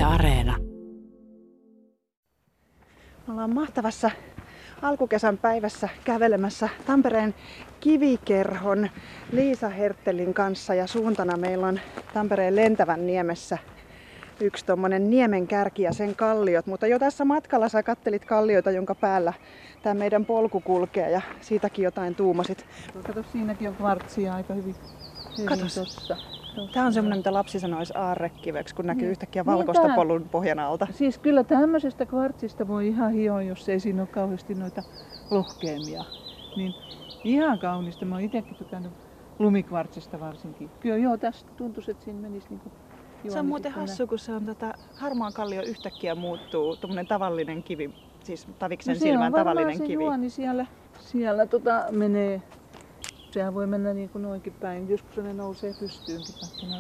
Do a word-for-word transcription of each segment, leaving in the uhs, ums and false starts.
Areena. Me ollaan mahtavassa alkukesän päivässä kävelemässä Tampereen kivikerhon Liisa Herttelin kanssa ja suuntana meillä on Tampereen Lentävän niemessä yksi tommonen niemen kärki ja sen kalliot, mutta jo tässä matkalla sä kattelit kallioita, jonka päällä tää meidän polku kulkee ja siitäkin jotain tuumasit. Kato, siinäkin on kvartsia aika hyvin. Katos. Tossa. Tää on semmonen, mitä lapsi sanoisi aarrekiveksi, kun näkyy Niin. yhtäkkiä Niin, valkoista tää- polun pohjan alta. Siis kyllä tämmöisestä kvartsista voi ihan hioa, jos ei siinä ole kauheasti noita lohkeamia. Niin ihan kaunista. Mä oon itsekin tykännyt lumikvartsista varsinkin. Kyllä joo, tästä tuntuisi, että siinä menisi niinku Se on muuten hassu, kun se on tota, harmaan kallio yhtäkkiä muuttuu tommonen tavallinen kivi, siis Taviksen no, silmään tavallinen se kivi. juoni siellä, siellä tota, menee. Sehän voi mennä niin kuin noinkin päin. Joskus ne nousee pystyynkin.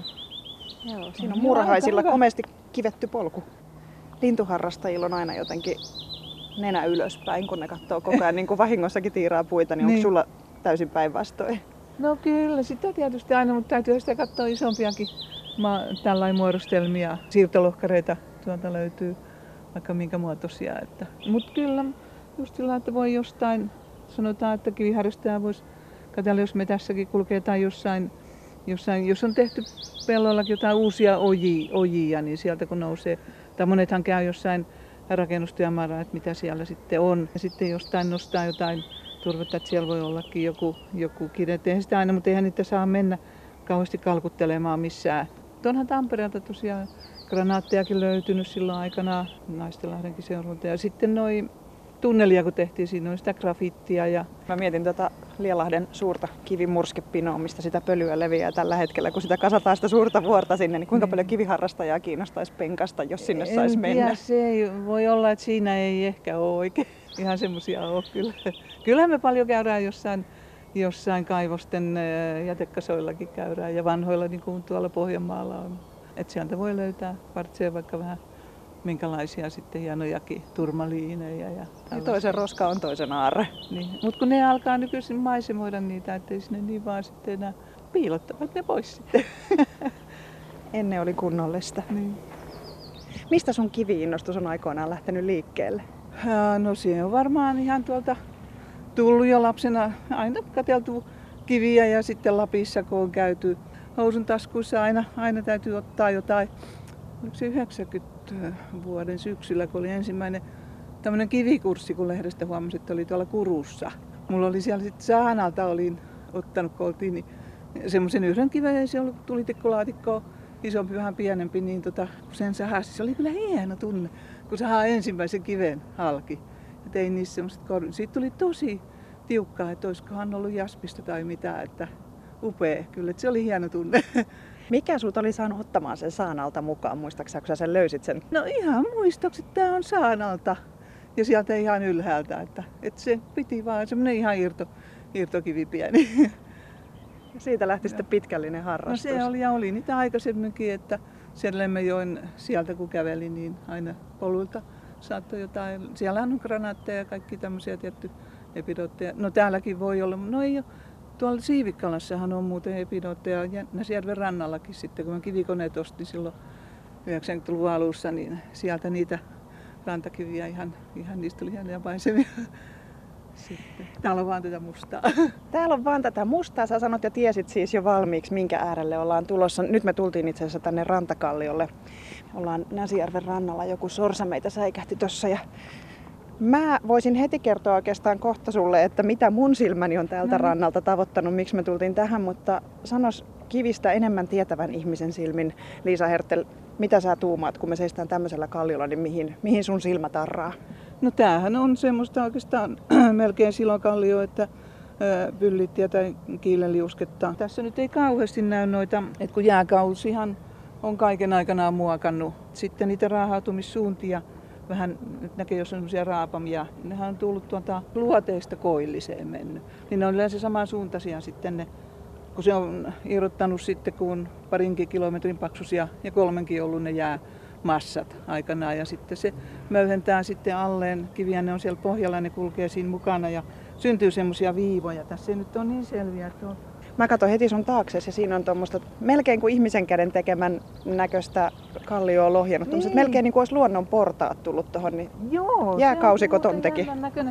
Joo, siinä on Joo, muurahaisilla aika hyvä. komeasti kivetty polku. Lintuharrastajilla on aina jotenkin nenä ylöspäin, kun ne katsoo koko ajan niin kuin vahingossakin tiiraa puita, niin, niin. Niin. onko sulla täysin päinvastoin? No kyllä, sitä tietysti aina, mutta täytyy sitä katsoa isompiakin ma- tällainen muodostelmia. Siirtolohkareita tuolta löytyy vaikka minkä muotoisia. Että. Mutta kyllä just sillä, että voi jostain, sanotaan, että kiviharrastaja voisi katsella, jos me tässäkin kulkee tai jossain, jossain jos on tehty pelloillakin jotain uusia ojia, ojia, niin sieltä kun nousee, tai monethan käy jossain rakennustyömaalla, että mitä siellä sitten on. Ja sitten jostain nostaa jotain turvetta, että siellä voi ollakin joku, joku kirja. Eihän sitä aina, mutta eihän niitä saa mennä kauheasti kalkuttelemaan missään. Onhan Tampereelta tosiaan granaattejakin löytynyt silloin aikana Naistenlahdenkin seuralta. Ja sitten noi tunnelia kun tehtiin, siinä oli sitä grafittia. Ja Mä mietin tota Lielahden suurta kivimurskepinoa, mistä sitä pölyä leviää tällä hetkellä, kun sitä kasataan sitä suurta vuorta sinne, niin kuinka Niin. paljon kiviharrastajaa kiinnostaisi penkasta, jos sinne en saisi mennä? Tiedä, se ei, voi olla, että siinä ei ehkä ole oikein ihan semmoisia ole kyllä. Kyllähän me paljon käydään jossain, jossain kaivosten äh, jätekasoillakin käydään ja vanhoilla niin kuin tuolla Pohjanmaalla on. Että sieltä voi löytää kvartseja vaikka vähän minkälaisia sitten hienojakin turmaliinejä. Ja Ja toisen roska on toisen aarre. niin. Mutta kun ne alkaa nykyisin maisemoida niitä, ettei sinne niin vaan sitten enää piilottavat ne pois sitten. Ennen oli kunnollista. niin. Mistä sun kivi-innostus on aikoinaan lähtenyt liikkeelle? Ja, no se on varmaan ihan tuolta tullut jo lapsena aina katseltu kiviä ja sitten Lapissa kun on käyty housun taskuissa aina, aina täytyy ottaa jotain. Oliko se yhdeksänkymmentä vuoden syksyllä, kun oli ensimmäinen tämmöinen kivikurssi, kun lehdestä huomasin, että oli tuolla Kurussa. Mulla oli siellä sitten saanalta, olin ottanut, kun oltiin, niin semmoisen yhden kiven, ei se ollut tulitikkulaatikkoa, isompi, vähän pienempi, niin tota, kun sen sahasi, se oli kyllä hieno tunne, kun sahaa ensimmäisen kiven halki. Ja tein niissä semmoiset korvit. Siitä tuli tosi tiukkaa, että olisikohan ollut jaspista tai mitä, että upea kyllä, että se oli hieno tunne. Mikä sut oli saanut ottamaan sen saanalta mukaan? Muistaaksä, kun sä sen löysit sen? No ihan muistoksi, että tää on saanalta ja sieltä ihan ylhäältä, että, että se piti vaan semmoinen ihan irto, irtokivi pieni. Ja siitä lähti sitten pitkällinen No harrastus. se oli ja oli niitä aikaisemminkin, että sen Lemmenjoen sieltä kun kävelin, niin aina poluilta saattoi jotain. Siellä on granaatteja ja kaikki tämmöisiä tietty epidootteja. No täälläkin voi olla, no ei ole. Tuolla Siivikkalassahan on muuten epidootteja ja Näsijärven rannallakin sitten, kun mä kivikoneet ostin silloin yhdeksänkymmentäluvun alussa, niin sieltä niitä rantakiviä ihan, ihan niistä tuli hienoja paisemia. Sitten. Täällä on vaan tätä mustaa. Täällä on vaan tätä mustaa. Sä sanot ja tiesit siis jo valmiiksi, minkä äärelle ollaan tulossa. Nyt me tultiin itse asiassa tänne Rantakalliolle. Ollaan Näsijärven rannalla. Joku sorsa meitä säikähti tossa. Ja mä voisin heti kertoa oikeastaan kohta sulle, että mitä mun silmäni on täältä No. rannalta tavoittanut, miksi me tultiin tähän. Mutta sanos kivistä enemmän tietävän ihmisen silmin, Liisa Herttel, mitä sä tuumaat, kun me seistään tämmöisellä kalliolla, niin mihin, mihin sun silmä tarraa? No tämähän on semmoista oikeastaan melkein silokallio, että pyllittiä tai kiilenliusketta. Tässä nyt ei kauheasti näy noita, että kun jääkausihan on kaiken aikanaan muokannut. Sitten niitä raahautumissuuntia vähän nyt näkee, jos on sellaisia raapamia. Nehän on tullut tuolta luoteista koilliseen mennyt. Niin ne on yleensä samansuuntaisia sitten ne, kun se on irrottanut sitten, kun parinkin kilometrin paksuisia ja kolmenkin ollut ne jää massat aikanaan ja sitten se möyhentää sitten alleen kiviä, ne on siellä pohjalla ja ne kulkee siinä mukana ja syntyy semmoisia viivoja. Tässä ei nyt ole niin selviä, että on Mä katson heti sun taakse ja siinä on tuommoista melkein kuin ihmisen käden tekemän näköistä kallioa lohjannut. Niin. Melkein niin kuin olisi luonnon portaat tullut tuohon. Niin Joo, jääkausiko ton teki?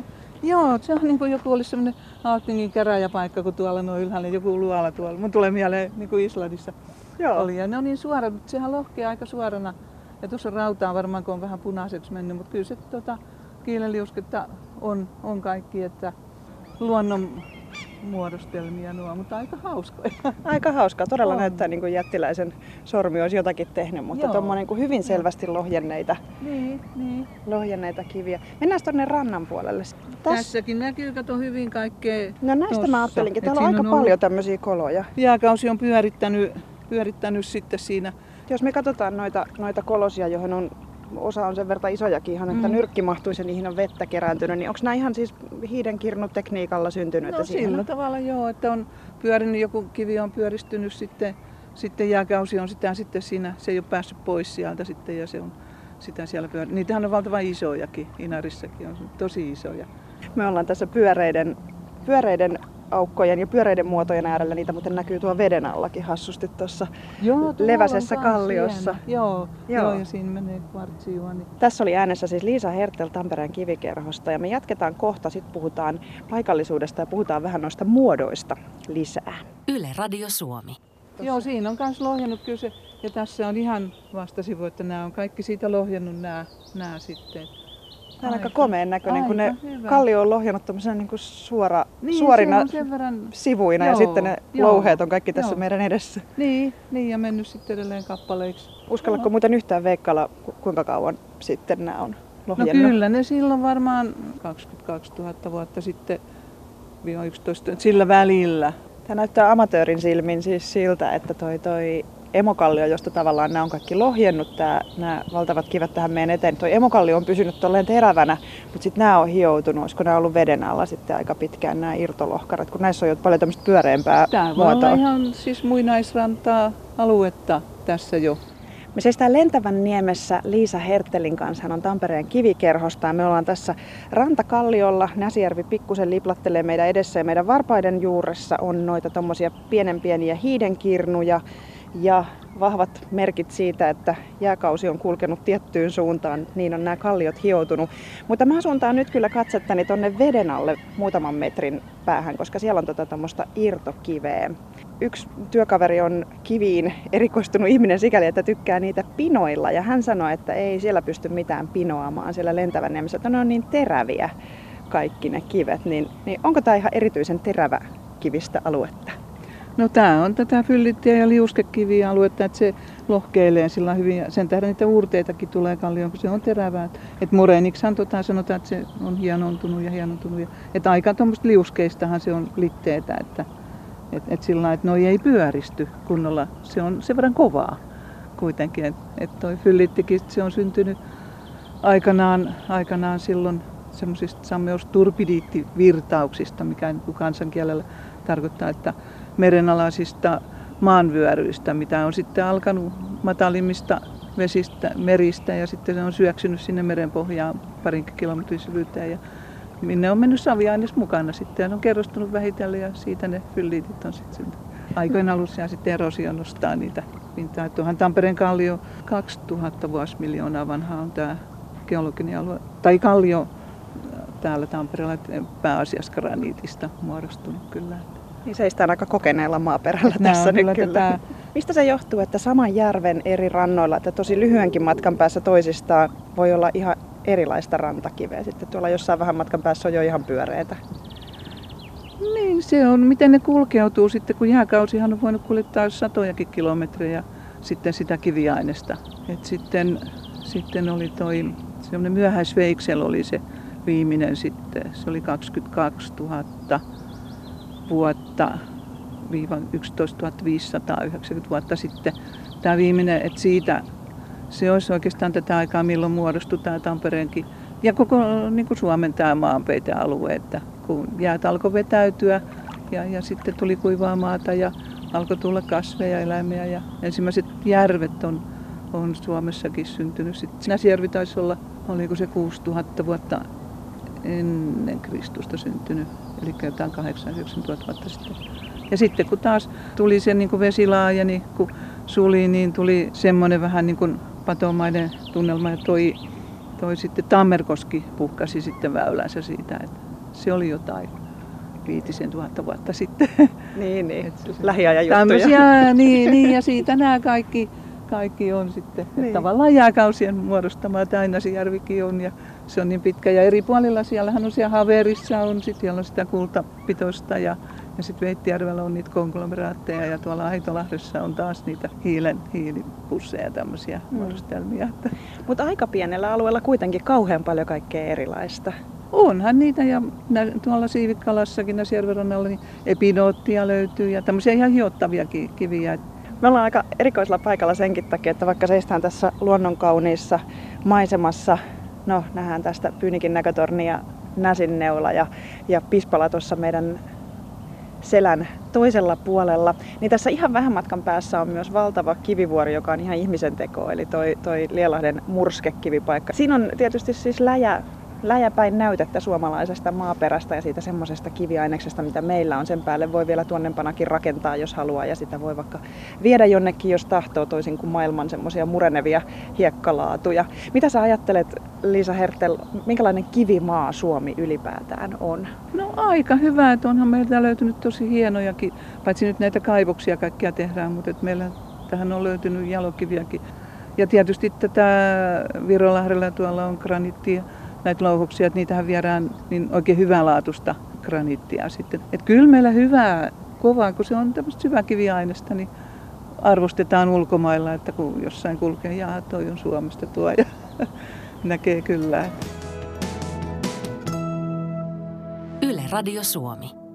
Joo, se on niin kuin joku olisi semmoinen Aaltingin käräjäpaikka, kun tuolla noin ylhäällä joku luola tuolla. Mun tulee mieleen niin kuin Islannissa Joo. oli. Ja ne on niin suora, mutta sehän lohkee aika suorana. Ja tuossa rautaa varmaan, kun on vähän punaiseksi mennyt, mutta kyllä se tota, kiileliusketta on, on kaikki, että luonnon muodostelmia nuo, mutta aika hauskoja. Aika hauskaa. Todella on. Näyttää niin kuin jättiläisen sormi olisi jotakin tehnyt, mutta tuommoinen niin hyvin selvästi lohjenneita, niin, niin. lohjenneita kiviä. Mennään tuonne rannan puolelle. Täs... Tässäkin näkyy, kato hyvin kaikkea. No näistä tossa. Mä ajattelinkin. Täällä Et on aika on paljon tämmöisiä koloja. Jääkausi on pyörittänyt, pyörittänyt sitten siinä. Jos me katsotaan noita, noita kolosia, johon on osa on sen verran isojakin ihan, että mm. nyrkki mahtuisi ja niihin on vettä kerääntynyt, niin onko nämä ihan siis hiidenkirnutekniikalla syntynyt? No sillä tavalla joo, että on pyörinyt, joku kivi on pyöristynyt sitten, sitten jääkausi on sitä sitten siinä, se ei ole päässyt pois sieltä sitten ja se on sitä siellä pyörinyt. Niitähän on valtavan isojakin, Inarissakin on tosi isoja. Me ollaan tässä pyöreiden, pyöreiden aukkojen ja pyöreiden muotojen äärellä, niitä muuten näkyy tuo veden allakin hassusti tuossa leväisessä kalliossa. Joo, joo. joo, ja siinä menee kvartsijuoni. Niin. Tässä oli äänessä siis Liisa Hertel Tampereen kivikerhosta ja me jatketaan kohta, sitten puhutaan paikallisuudesta ja puhutaan vähän noista muodoista lisää. Yle Radio Suomi. Joo, siinä on myös lohjannut kyllä se, ja tässä on ihan vastasivu, että nämä on kaikki siitä lohjannut nämä, nämä sitten. Tämä on aika komeen näköinen, kun ne hyvä. Kallio on lohjannut tämmöisenä niin kuin suora, niin, suorina verran... sivuina joo, ja sitten ne joo, louheet on kaikki tässä joo. meidän edessä. Niin, niin, ja mennyt sitten edelleen kappaleiksi. Uskallatko no. muuten yhtään veikkailla, kuinka kauan sitten nämä on lohjannut? No kyllä, ne silloin varmaan kaksikymmentäkaksituhatta vuotta sitten, yksitoista, sillä välillä. Tämä näyttää amatöörin silmin siis siltä, että toi, toi emokallio, josta tavallaan nämä on kaikki lohjennut, tää, nämä valtavat kivet tähän meidän eteen. Toi emokallio on pysynyt tolleen terävänä, mutta sitten nämä on hioutunut. Olisiko nämä ollut veden alla sitten aika pitkään nämä irtolohkarat, kun näissä on jo paljon tämmöistä pyöreämpää Tämä muotoa. Tämä on ihan siis muinaisrantaa aluetta tässä jo. Me seistään Lentävän niemessä Liisa Hertelin kanssa. Hän on Tampereen kivikerhosta ja me ollaan tässä rantakalliolla. Näsijärvi pikkusen liplattelee meidän edessä ja meidän varpaiden juuressa on noita tommosia pienen pieniä hiidenkirnuja ja vahvat merkit siitä, että jääkausi on kulkenut tiettyyn suuntaan. Niin on nämä kalliot hioutunut. Mutta mä suuntaan nyt kyllä katsettani tonne veden alle muutaman metrin päähän, koska siellä on tota tommoista irtokiveä. Yksi työkaveri on kiviin erikoistunut ihminen sikäli, että tykkää niitä pinoilla. Ja hän sanoi, että ei siellä pysty mitään pinoamaan siellä Lentävänniemessä, että ne on niin teräviä kaikki ne kivet. Niin, niin onko tämä ihan erityisen terävä kivistä aluetta? No tämä on tätä fyllittiä ja liuskekiviä aluetta, että se lohkeilee sillä hyvin. Sen tähden niitä uurteitakin tulee kallioon, kun se on terävää. Et moreeniksahan tota sanotaan, että se on hienontunut ja hienontunut. Että aika tuommoista liuskeistahan se on litteetä, että et, et sillä lailla, että noi ei pyöristy kunnolla. Se on sen verran kovaa kuitenkin. Että et toi fyllittikin, se on syntynyt aikanaan, aikanaan silloin semmoisista sammeusturbidiittivirtauksista, mikä kansankielellä tarkoittaa, että merenalaisista maanvyöryistä, mitä on sitten alkanut matalimmista vesistä, meristä ja sitten se on syöksynyt sinne merenpohjaan parin kilometrin syvyyteen ja minne on mennyt saviaines mukana sitten ja ne on kerrostunut vähitellen ja siitä ne fylliitit on sitten aikojen alussa ja sitten erosio nostaa niitä pintaa. Tuohan Tampereen kallio kaksituhatta vuosimiljoonaa vanha on tämä geologinen alue, tai kallio täällä Tampereella pääasiassa graniitista muodostunut kyllä. Niin seistään aika kokeneella maaperällä Nää tässä nyt kyllä. Tätä... Mistä se johtuu, että saman järven eri rannoilla, että tosi lyhyenkin matkan päässä toisistaan voi olla ihan erilaista rantakiveä. Sitten tuolla jossain vähän matkan päässä on jo ihan pyöreitä. Niin se on, miten ne kulkeutuu sitten, kun jääkausihan on voinut kuljettaa satojakin kilometrejä sitten sitä kiviainesta. Et sitten, sitten oli toi semmoinen myöhäisveiksel oli se viimeinen sitten, se oli kaksikymmentäkaksituhatta vuotta, yksitoistatuhatta viisisataa yhdeksänkymmentä vuotta sitten. Tämä viimeinen, että siitä se olisi oikeastaan tätä aikaa, milloin muodostui tämä Tampereenkin ja koko niin kuin Suomen tämä maanpeitealue, että kun jäät alkoi vetäytyä ja, ja sitten tuli kuivaa maata ja alkoi tulla kasveja, eläimiä ja ensimmäiset järvet on, on Suomessakin syntynyt. Sitten Näsijärvi taisi olla, oliko se kuusituhatta vuotta ennen Kristusta syntynyt, eli jotain kahdeksan yhdeksän tuhatta vuotta sitten. Ja sitten kun taas tuli se niin kuin vesilaajeni, kun suli, niin tuli semmoinen vähän niin kuin patomainen tunnelma ja toi, toi sitten Tammerkoski puhkasi sitten väylänsä siitä, että se oli jotain viitisen tuhatta vuotta sitten. Niin, niin. Se, Lähiajan juttuja. Tämmöisiä, niin, niin, ja siitä nämä kaikki, kaikki on sitten. Niin. Tavallaan jääkausien muodostamaa Tainasjärvikin on ja se on niin pitkä. Ja eri puolilla siellähän on siellä Haverissa on, sit siellä on sitä kultapitoista ja, ja sitten Veittijärvellä on niitä konglomeraatteja ja tuolla Aitolahdessa on taas niitä hiilen, hiilipusseja ja tämmöisiä mm. muodostelmia. Mutta aika pienellä alueella kuitenkin kauhean paljon kaikkea erilaista. Onhan niitä ja tuolla Siivikkalassakin Näsijärven niin epinoottia löytyy ja tämmöisiä ihan hiottaviakin kiviä. Me ollaan aika erikoisella paikalla senkin takia, että vaikka seistään tässä luonnonkauniissa maisemassa, no nähdään tästä Pyynikin näkötorni ja Näsinneula ja, ja Pispala tuossa meidän selän toisella puolella, niin tässä ihan vähän matkan päässä on myös valtava kivivuori, joka on ihan ihmisen teko, eli toi, toi Lielahden murskekivipaikka. Siinä on tietysti siis läjä, läjäpäin näytettä suomalaisesta maaperästä ja siitä semmoisesta kiviaineksesta, mitä meillä on. Sen päälle voi vielä tuonnempanakin rakentaa, jos haluaa, ja sitä voi vaikka viedä jonnekin, jos tahtoo, toisin kuin maailman semmoisia murenevia hiekkalaatuja. Mitä sä ajattelet, Liisa Hertel, minkälainen kivimaa Suomi ylipäätään on? No aika hyvä, että onhan meiltä löytynyt tosi hienojakin, paitsi nyt näitä kaivoksia kaikkia tehdään, mutta että meillä tähän on löytynyt jalokiviäkin. Ja tietysti tätä Virolahdella tuolla on graniittia, näitä louhuksia, että niitähän viedään niin oikein hyvänlaatuista graniittia sitten. Että kyllä meillä hyvää, kovaa, kun se on tämmöistä syväkiviaineesta, niin arvostetaan ulkomailla, että kun jossain kulkee, jaa, toi on Suomesta tuo ja näkee kyllä. Yle Radio Suomi.